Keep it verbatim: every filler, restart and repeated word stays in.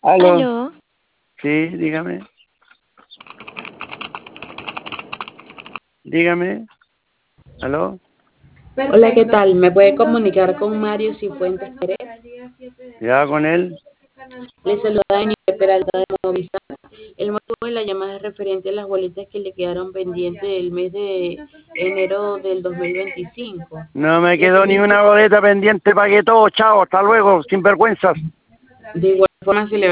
Aló, Aló, sí, dígame, dígame, aló, Hola, ¿qué tal? ¿Me puede comunicar con Mario Cifuentes Pérez? ya con él. Le saluda Denis Peralta de Movistar. El motivo de la llamada es referente a las boletas que le quedaron pendientes del mes de enero del dos mil veinticinco. No me Le quedó ni solicito, una boleta pendiente, pagué todo, chao, hasta luego, sin vergüenzas. de igual forma, se le